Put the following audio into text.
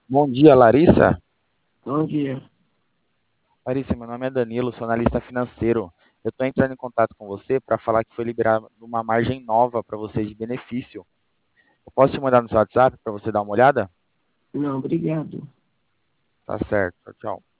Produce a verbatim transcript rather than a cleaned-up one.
Bom dia, Larissa. Bom dia. Larissa, meu nome é Danilo, sou analista financeiro. Eu estou entrando em contato com você para falar que foi liberada uma margem nova para você de benefício. Eu posso te mandar no seu WhatsApp para você dar uma olhada? Não, obrigado. Tá certo, tchau, tchau.